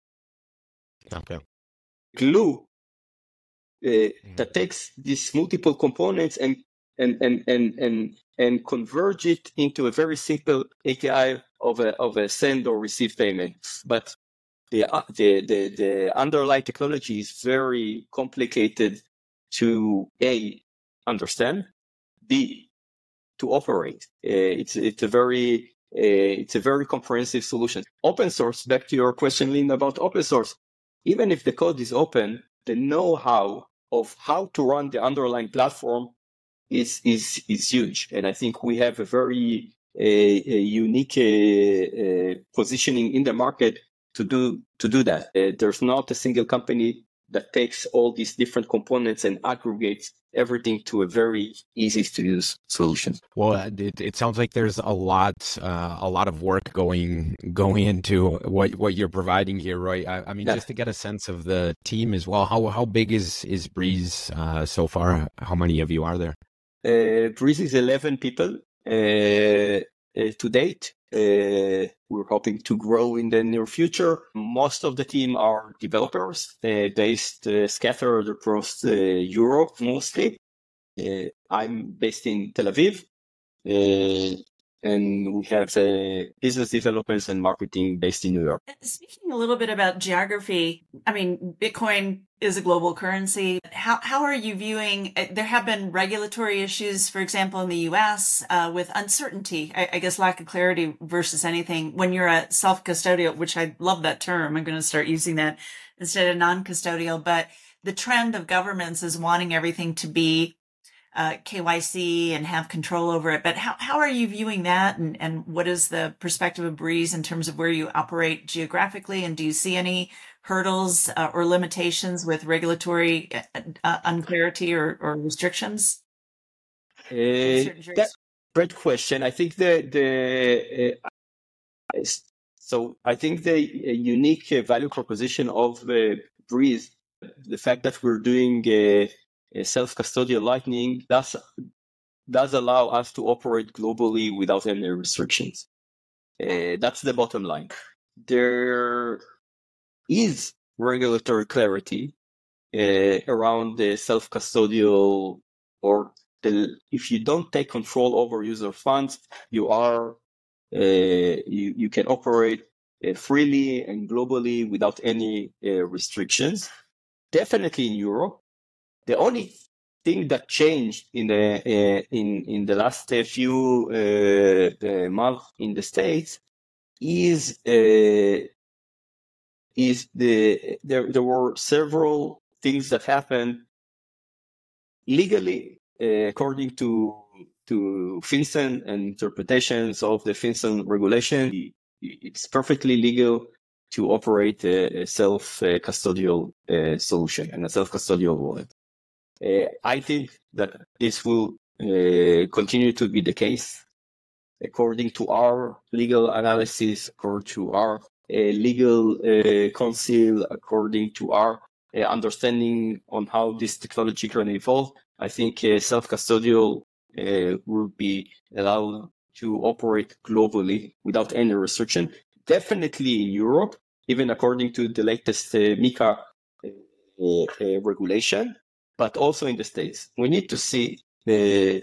okay. glue uh, mm-hmm. that takes these multiple components and and and and and and converge it into a very simple A P I of a of a send or receive payment. But the uh, the the, the underlying technology is very complicated to A, understand, B, to operate. Uh, it's it's a very uh, it's a very comprehensive solution. Open source. Back to your question, Lynn, about open source. Even if the code is open, the know-how of how to run the underlying platform is is is huge, and I think we have a very uh, a unique uh, uh, positioning in the market to do to do that. Uh, there's not a single company that takes all these different components and aggregates everything to a very easy to use solution. Well, it, it sounds like there's a lot, uh, a lot of work going going into what what you're providing here, Roy. I, I mean, yeah. Just to get a sense of the team as well. How how big is is Breeze uh, so far? How many of you are there? Uh, Breeze is eleven people uh, uh, to date. Uh, we're hoping to grow in the near future. Most of the team are developers uh, based uh, scattered across uh, Europe mostly. Uh, I'm based in Tel Aviv, uh, and we have uh, business developers and marketing based in New York. Speaking a little bit about geography, I mean, Bitcoin is a global currency. How how are you viewing, there have been regulatory issues, for example, in the U S uh, with uncertainty, I, I guess lack of clarity versus anything. When you're a self-custodial, which I love that term, I'm going to start using that instead of non-custodial, but the trend of governments is wanting everything to be uh, K Y C and have control over it. But how, how are you viewing that? And, and what is the perspective of Breeze in terms of where you operate geographically? And do you see any hurdles uh, or limitations with regulatory uh, unclarity or, or restrictions? Uh, that's a great question. I think the, the uh, so I think the uh, unique uh, value proposition of uh, Breeze, the fact that we're doing uh, self-custodial Lightning does does allow us to operate globally without any restrictions. Uh, that's the bottom line. There is regulatory clarity uh, around the self-custodial, or the, if you don't take control over user funds, you are uh, you you can operate uh, freely and globally without any uh, restrictions. Definitely in Europe. The only thing that changed in the uh, in in the last uh, few uh, uh, months in the States is uh, is the there there were several things that happened legally uh, according to to FinCEN and interpretations of the FinCEN regulation. It's perfectly legal to operate a, a self-custodial uh, solution and a self-custodial wallet. Uh, I think that this will uh, continue to be the case. According to our legal analysis, according to our uh, legal uh, counsel, according to our uh, understanding on how this technology can evolve, I think uh, self-custodial uh, will be allowed to operate globally without any restriction. Definitely in Europe, even according to the latest uh, MiCA uh, uh, regulation, but also in the States. We need to see, uh,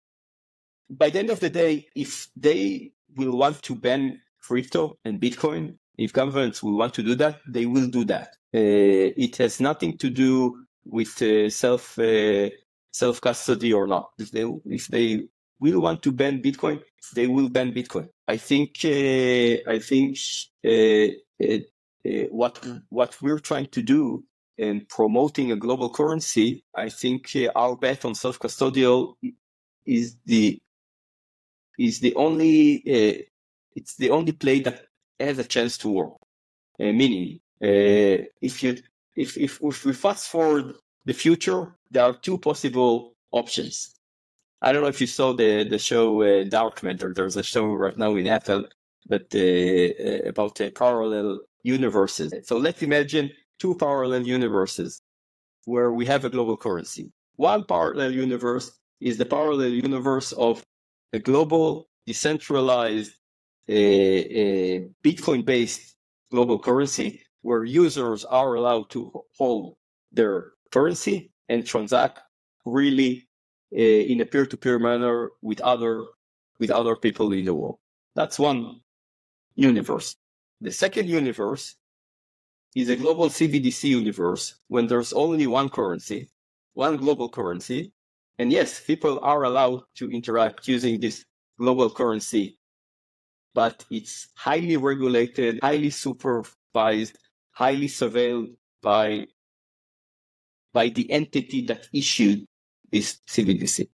by the end of the day, if they will want to ban crypto and Bitcoin, if governments will want to do that, they will do that. Uh, it has nothing to do with uh, self uh, self custody or not. If they if they will want to ban Bitcoin, they will ban Bitcoin. I think uh, I think uh, uh, uh, what what we're trying to do in promoting a global currency, I think uh, our bet on self custodial is the is the only uh, it's the only play that has a chance to work. Uh, meaning, uh, if you if, if if we fast forward the future, there are two possible options. I don't know if you saw the the show uh, Dark Matter. There's a show right now in Apple, but uh, uh, about uh, parallel universes. So let's imagine two parallel universes where we have a global currency. One parallel universe is the parallel universe of a global, decentralized, uh, uh, Bitcoin-based global currency, where users are allowed to hold their currency and transact really uh, in a peer-to-peer manner with other with other people in the world. That's one universe. The second universe is a global C B D C universe, when there's only one currency, one global currency. And yes, people are allowed to interact using this global currency, but it's highly regulated, highly supervised, highly surveilled by, by the entity that issued this C B D C.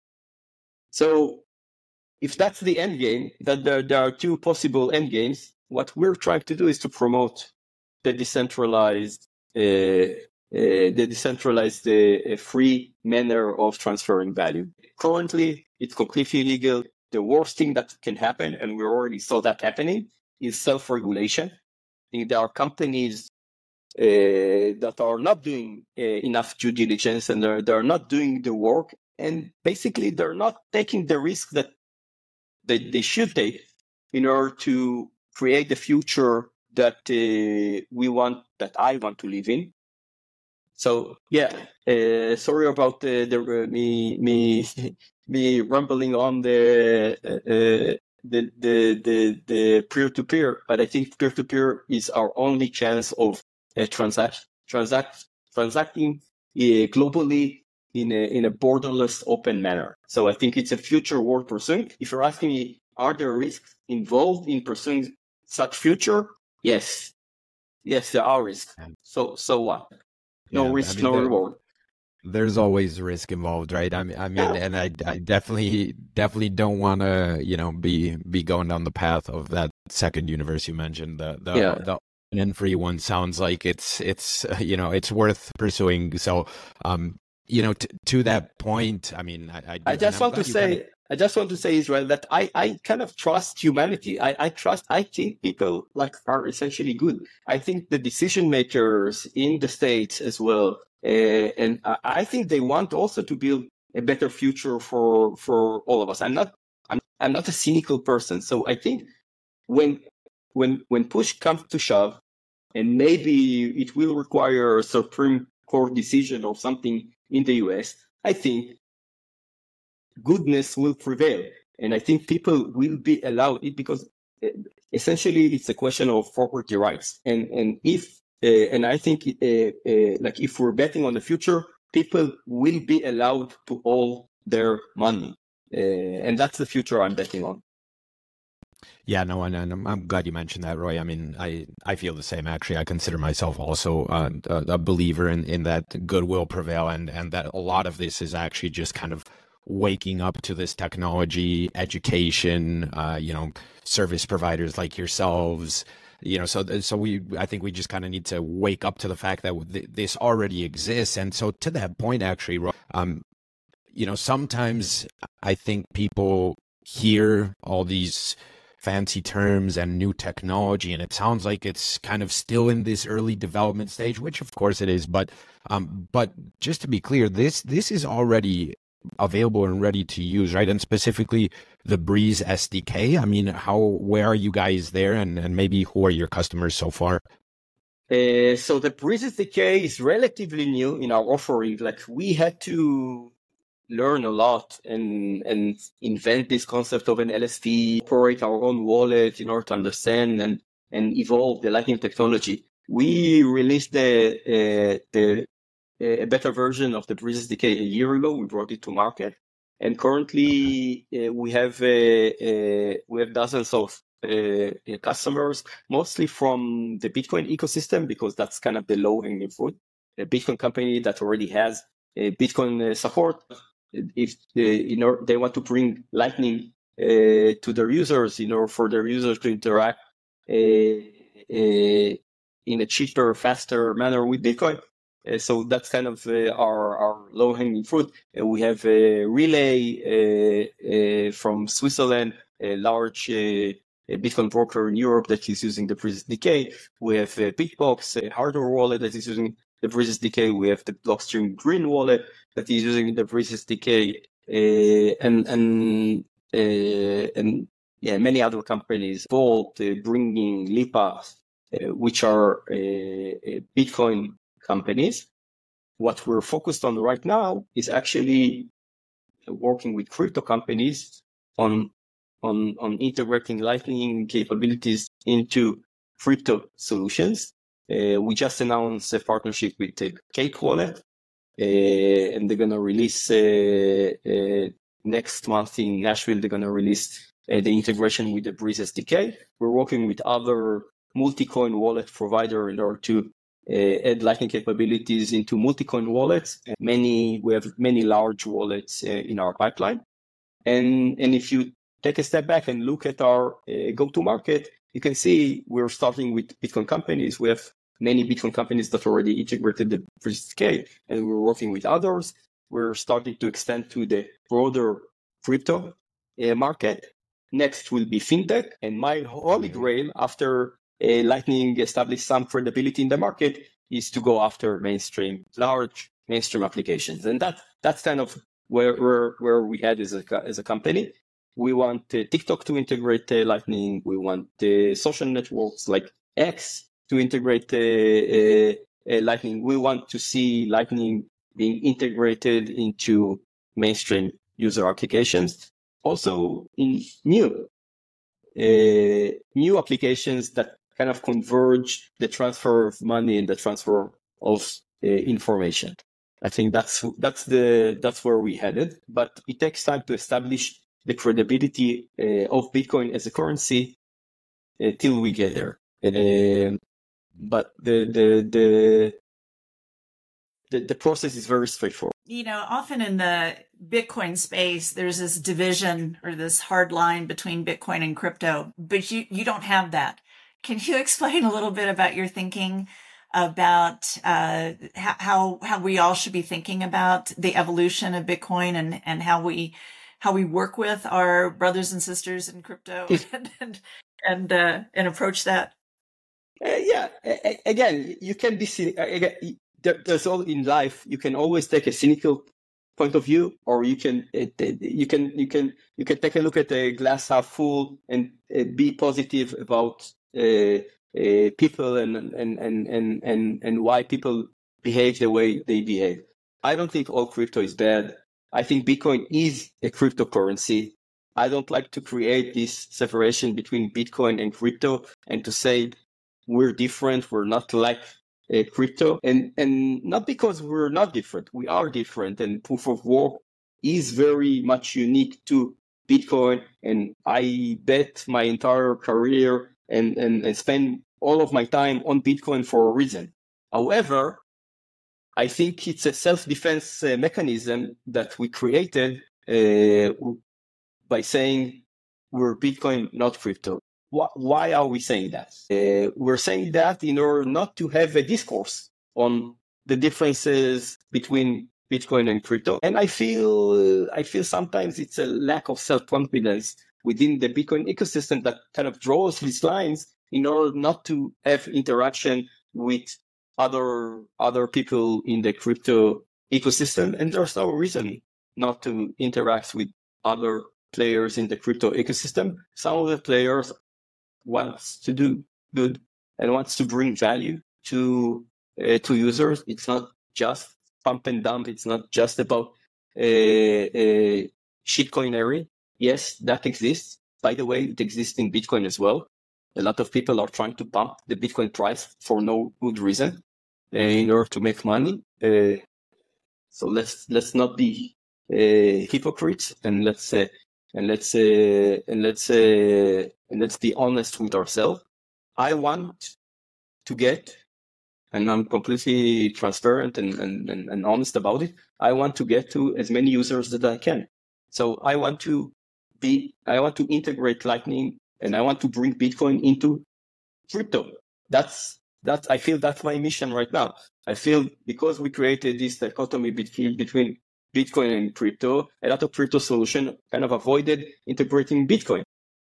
So if that's the end game, that there, there are two possible end games, what we're trying to do is to promote the decentralized, uh, uh, the decentralized uh, free manner of transferring value. Currently, it's completely illegal. The worst thing that can happen, and we already saw that happening, is self-regulation. I think there are companies uh, that are not doing uh, enough due diligence, and they're, they're not doing the work, and basically they're not taking the risk that, that they should take in order to create the future that uh, we want, that I want to live in. So yeah, uh, sorry about the, the uh, me me me rambling on the uh, the the the the peer-to-peer, but I think peer-to-peer is our only chance of uh, transact transact transacting uh, globally in a in a borderless open manner. So I think it's a future worth pursuing. If you're asking me, are there risks involved in pursuing such future? Yes, yes, there are risks. So so what? No yeah, risk, I mean, no there, reward. There's always risk involved, right? I mean, I mean, and I, I definitely, definitely don't want to, you know, be be going down the path of that second universe you mentioned. The the yeah. the open and free one sounds like it's it's uh, you know it's worth pursuing. So, um, you know, t- to that point, I mean, I I, I just want to say. Kinda... I just want to say, Israel, that I, I kind of trust humanity. I, I trust, I think people like are essentially good. I think the decision makers in the States as well, uh, and I think they want also to build a better future for, for all of us. I'm not, I'm, I'm not a cynical person. So I think when, when, when push comes to shove, and maybe it will require a Supreme Court decision or something in the U S, I think goodness will prevail, and I think people will be allowed it, because essentially it's a question of property rights. And and if uh, and I think uh, uh, like if we're betting on the future, people will be allowed to hold their money, uh, and that's the future I'm betting on. Yeah, no, and, and I'm glad you mentioned that, Roy. I mean, I, I feel the same, actually. I consider myself also uh, a, a believer in, in that good will prevail, and, and that a lot of this is actually just kind of waking up to this technology, education, uh, you know, service providers like yourselves, you know, so so we, I think we just kind of need to wake up to the fact that th- this already exists. And so to that point, actually, um, you know, sometimes I think people hear all these fancy terms and new technology, and it sounds like it's kind of still in this early development stage, which of course it is. But um, but just to be clear, this this is already available and ready to use, right? And specifically the Breeze S D K. I mean, how where are you guys there, and and maybe who are your customers so far? Uh, so the Breeze S D K is relatively new in our offering. Like, we had to learn a lot and and invent this concept of an L S P, operate our own wallet in order to understand and and evolve the Lightning technology. We released the uh, the a better version of the Breeze S D K a year ago. We brought it to market, and currently uh, we have uh, uh, we have dozens of uh, customers, mostly from the Bitcoin ecosystem, because that's kind of the low-hanging fruit. A Bitcoin company that already has a Bitcoin uh, support, if uh, you know they want to bring Lightning uh, to their users, in order for their users to interact uh, uh, in a cheaper, faster manner with Bitcoin. Uh, so that's kind of uh, our, our low-hanging fruit. Uh, we have a Relay uh, uh, from Switzerland, a large uh, a Bitcoin broker in Europe that is using the Breeze S D K. We have uh, Bitbox, a hardware wallet that is using the Breeze S D K. We have the Blockstream Green wallet that is using the Breeze S D K, uh, and and uh, and yeah, many other companies, Volt, uh, bringing Lipa, uh, which are uh, Bitcoin companies. What we're focused on right now is actually working with crypto companies on on on integrating Lightning capabilities into crypto solutions. Uh, we just announced a partnership with uh, Cake Wallet, uh, and they're gonna release uh, uh, next month in Nashville. They're gonna release uh, the integration with the Breeze S D K. We're working with other multi-coin wallet provider in order to Uh, add Lightning capabilities into multi-coin wallets. And many we have many large wallets uh, in our pipeline, and and if you take a step back and look at our uh, go-to-market, you can see we're starting with Bitcoin companies. We have many Bitcoin companies that already integrated the Breeze S D K, and we're working with others. We're starting to extend to the broader crypto uh, market. Next will be fintech, and my holy grail after Uh, Lightning established some credibility in the market is to go after mainstream, large mainstream applications, and that that's kind of where where, where we head as a as a company. We want uh, TikTok to integrate uh, Lightning. We want uh, social networks like X to integrate uh, uh, uh, Lightning. We want to see Lightning being integrated into mainstream user applications. Also, in new uh, new applications that kind of converge the transfer of money and the transfer of uh, information. I think that's that's the that's where we headed. But it takes time to establish the credibility uh, of Bitcoin as a currency uh, till we get there. Uh, but the the the the the process is very straightforward. You know, often in the Bitcoin space, there's this division or this hard line between Bitcoin and crypto, but you you don't have that. Can you explain a little bit about your thinking about uh, how how we all should be thinking about the evolution of Bitcoin and, and how we how we work with our brothers and sisters in crypto and and and, uh, and approach that? Uh, yeah, again, you can be again, there's all in life. You can always take a cynical point of view, or you can you can you can you can take a look at the glass half full and be positive about Uh, uh, people and, and, and, and, and, and why people behave the way they behave. I don't think all crypto is bad. I think Bitcoin is a cryptocurrency. I don't like to create this separation between Bitcoin and crypto and to say we're different, we're not like uh, crypto. And, and not because we're not different, we are different. And proof of work is very much unique to Bitcoin. And I bet my entire career And, and, and spend all of my time on Bitcoin for a reason. However, I think it's a self-defense uh, mechanism that we created uh, by saying we're Bitcoin, not crypto. Wh- why are we saying that? Uh, we're saying that in order not to have a discourse on the differences between Bitcoin and crypto. And I feel, I feel sometimes it's a lack of self-confidence within the Bitcoin ecosystem that kind of draws these lines in order not to have interaction with other other people in the crypto ecosystem. And there's no reason not to interact with other players in the crypto ecosystem. Some of the players wants to do good and wants to bring value to uh, to users. It's not just pump and dump. It's not just about uh, uh, shitcoinery. Yes, that exists. By the way, it exists in Bitcoin as well. A lot of people are trying to pump the Bitcoin price for no good reason uh, in order to make money. Uh, so let's let's not be uh, hypocrites, and let's uh, and let's uh, and let's uh, and let's be honest with ourselves. I want to get, and I'm completely transparent and, and, and, and honest about it. I want to get to as many users that I can. So I want to be, I want to integrate Lightning, and I want to bring Bitcoin into crypto. That's, that's, I feel that's my mission right now. I feel because we created this dichotomy between, between Bitcoin and crypto, a lot of crypto solution kind of avoided integrating Bitcoin.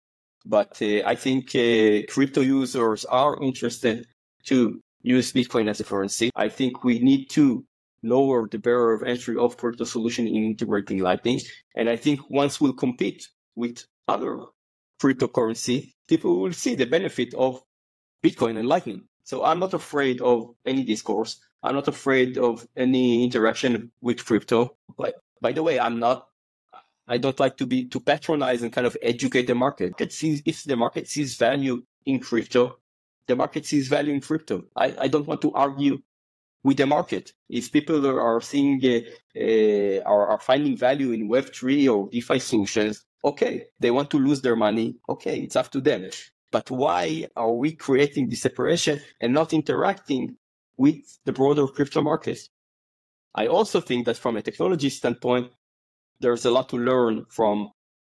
But uh, I think uh, crypto users are interested to use Bitcoin as a currency. I think we need to lower the barrier of entry of crypto solution in integrating Lightning. And I think once we'll compete with other cryptocurrency, people will see the benefit of Bitcoin and Lightning. So I'm not afraid of any discourse. I'm not afraid of any interaction with crypto. But by the way, I'm not, I don't like to be to patronize and kind of educate the market. It sees, if the market sees value in crypto, the market sees value in crypto. I, I don't want to argue with the market. If people are seeing, uh, uh, are, are finding value in Web three or DeFi solutions, okay. They want to lose their money, okay, it's up to them. But why are we creating this separation and not interacting with the broader crypto market? I also think that from a technology standpoint, there's a lot to learn from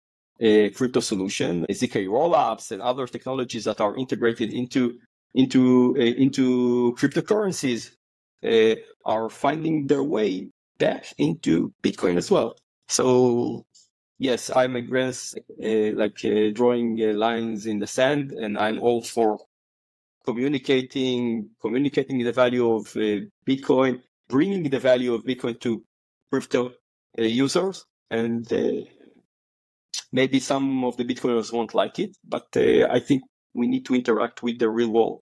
a crypto solution, Z K rollups and other technologies that are integrated into into uh, into cryptocurrencies uh, are finding their way back into Bitcoin as well. So yes, I'm against uh, like uh, drawing uh, lines in the sand, and I'm all for communicating communicating the value of uh, Bitcoin, bringing the value of Bitcoin to crypto uh, users. And uh, maybe some of the Bitcoiners won't like it, but uh, I think we need to interact with the real world.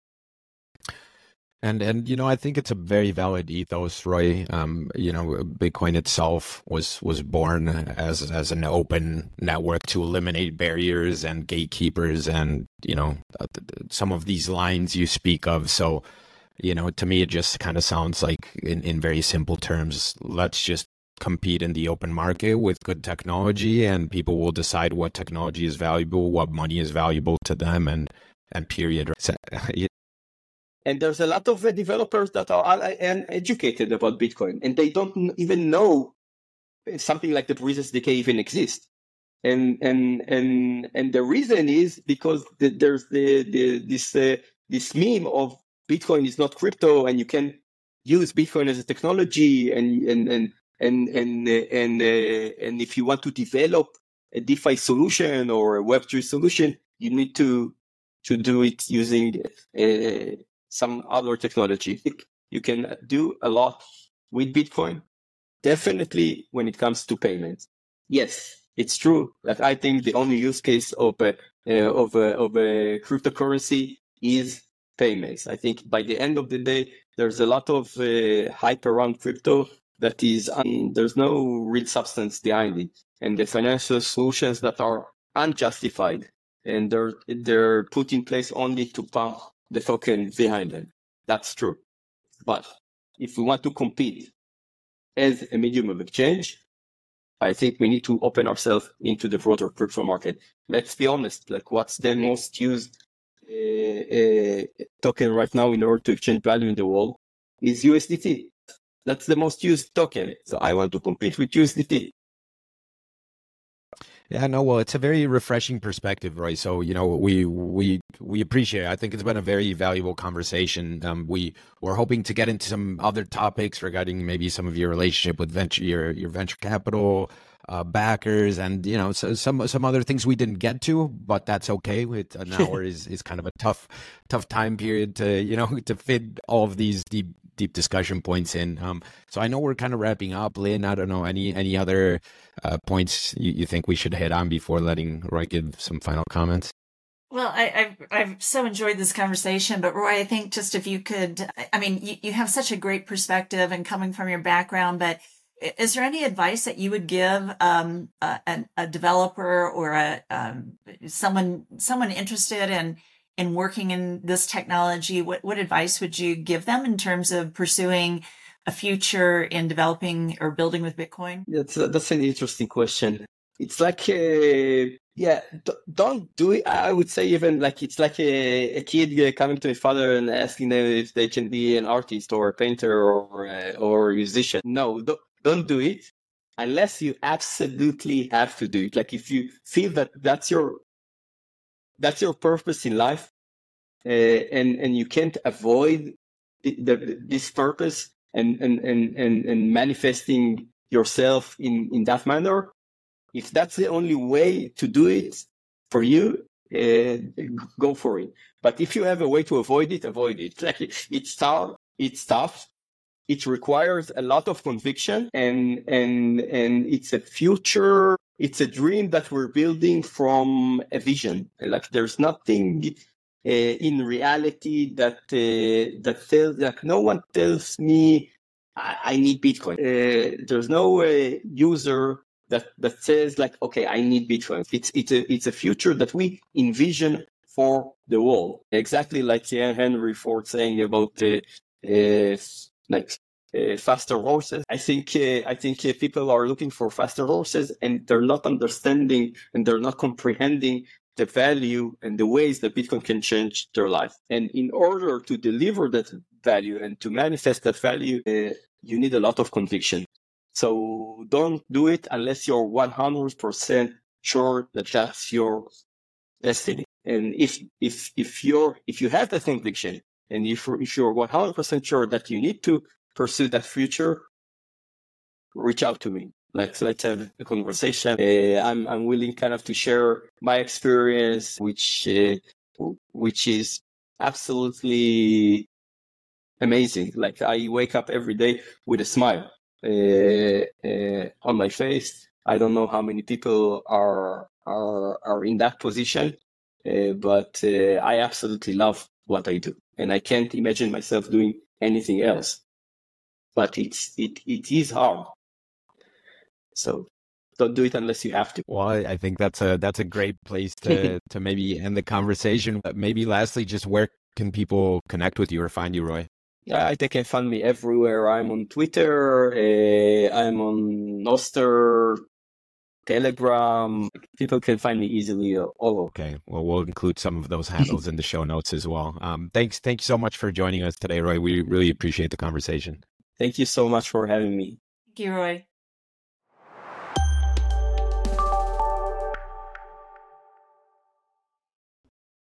And, and you know, I think it's a very valid ethos, Roy. Um, you know, Bitcoin itself was was born as as an open network to eliminate barriers and gatekeepers and, you know, some of these lines you speak of. So, you know, to me, it just kind of sounds like in, in very simple terms, let's just compete in the open market with good technology, and people will decide what technology is valuable, what money is valuable to them, and and period. And there's a lot of uh, developers that are uneducated about Bitcoin, and they don't even know something like the Breeze S D K even exists. And and and and the reason is because the, there's the, the this uh, this meme of Bitcoin is not crypto, and you can use Bitcoin as a technology, and and and And and and uh, and if you want to develop a DeFi solution or a Web three solution, you need to to do it using uh, some other technology. You can do a lot with Bitcoin. Definitely, when it comes to payments, yes, it's true that I think the only use case of a uh, of a, of a cryptocurrency is payments. I think by the end of the day, there's a lot of uh, hype around crypto. That is, um, there's no real substance behind it, and the financial solutions that are unjustified, and they're they're put in place only to pump the token behind them. That's true. But if we want to compete as a medium of exchange, I think we need to open ourselves into the broader crypto market. Let's be honest. Like, what's the most used uh, uh, token right now in order to exchange value in the world is U S D T. That's the most used token. So I want to compete with U S D T. Yeah, no, well, it's a very refreshing perspective, Roy. So, you know, we we we appreciate it. I think it's been a very valuable conversation. Um, we we're hoping to get into some other topics regarding maybe some of your relationship with venture, your your venture capital, uh, backers, and you know, so some some other things we didn't get to, but that's okay. With an hour is is kind of a tough tough time period to you know to fit all of these deep deep discussion points in. Um, so I know we're kind of wrapping up. Lynn, I don't know any any other uh, points you, you think we should hit on before letting Roy give some final comments. Well, I, I've, I've so enjoyed this conversation, but Roy, I think just if you could, I mean, you, you have such a great perspective and coming from your background, but is there any advice that you would give um, a, a developer or a um, someone someone interested in in working in this technology? What what advice would you give them in terms of pursuing a future in developing or building with Bitcoin? That's that's an interesting question. It's like a Yeah, don't do it. I would say even like it's like a, a kid coming to his father and asking them if they can be an artist or a painter or a, or a musician. No, don't, don't do it unless you absolutely have to do it. Like if you feel that that's your that's your purpose in life, uh, and and you can't avoid the, the, this purpose and and, and and and manifesting yourself in in that manner. If that's the only way to do it for you, uh, go for it. But if you have a way to avoid it, avoid it. Like it's tough. It's tough. It requires a lot of conviction, and and and it's a future. It's a dream that we're building from a vision. Like there's nothing uh, in reality that uh, that tells. Like no one tells me I, I need Bitcoin. Uh, there's no uh, user that that says like, okay, I need Bitcoin. It's it's a it's a future that we envision for the world. Exactly like Henry Ford saying about the uh, uh, like uh, faster horses. I think uh, I think uh, people are looking for faster horses, and they're not understanding and they're not comprehending the value and the ways that Bitcoin can change their life. And in order to deliver that value and to manifest that value, uh, you need a lot of conviction. So don't do it unless you're one hundred percent sure that that's your destiny. And if if if you're if you have that conviction, and if you're, if you're one hundred percent sure that you need to pursue that future, reach out to me. Let's let's have a conversation. Uh, I'm I'm willing kind of to share my experience, which uh, which is absolutely amazing. Like I wake up every day with a smile Uh, uh, on my face. I don't know how many people are are are in that position, uh, but uh, I absolutely love what I do, and I can't imagine myself doing anything else. But it's it it is hard, so don't do it unless you have to. Well, I think that's a that's a great place to to maybe end the conversation. But maybe lastly, just where can people connect with you or find you, Roy? Yeah, they can find me everywhere. I'm on Twitter, uh, I'm on Nostr, Telegram. People can find me easily all over. Okay, well, we'll include some of those handles in the show notes as well. Um, thanks, thank you so much for joining us today, Roy. We really appreciate the conversation. Thank you so much for having me. Thank you, Roy.